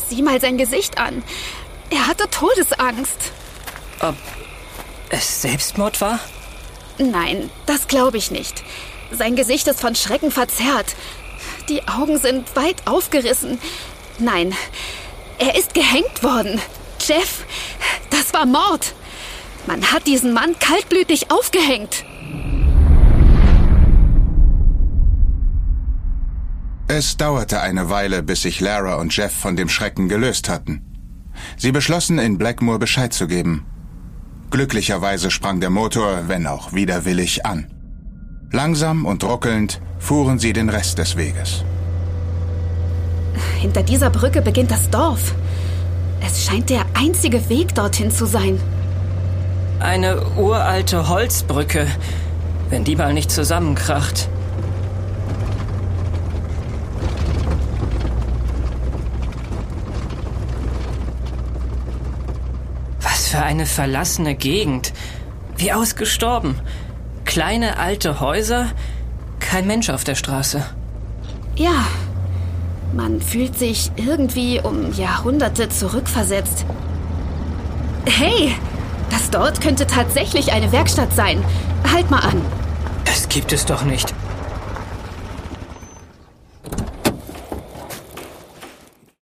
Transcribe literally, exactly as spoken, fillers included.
Sieh mal sein Gesicht an. Er hatte Todesangst. Ob es Selbstmord war? Nein, das glaube ich nicht. Sein Gesicht ist von Schrecken verzerrt. Die Augen sind weit aufgerissen. Nein, er ist gehängt worden. Jeff, das war Mord. Man hat diesen Mann kaltblütig aufgehängt. Es dauerte eine Weile, bis sich Lara und Jeff von dem Schrecken gelöst hatten. Sie beschlossen, in Blackmore Bescheid zu geben. Glücklicherweise sprang der Motor, wenn auch widerwillig, an. Langsam und ruckelnd fuhren sie den Rest des Weges. Hinter dieser Brücke beginnt das Dorf. Es scheint der einzige Weg dorthin zu sein. Eine uralte Holzbrücke, wenn die mal nicht zusammenkracht. Was für eine verlassene Gegend. Wie ausgestorben. Kleine alte Häuser, kein Mensch auf der Straße. Ja, man fühlt sich irgendwie um Jahrhunderte zurückversetzt. Hey, das dort könnte tatsächlich eine Werkstatt sein. Halt mal an. Das gibt es doch nicht.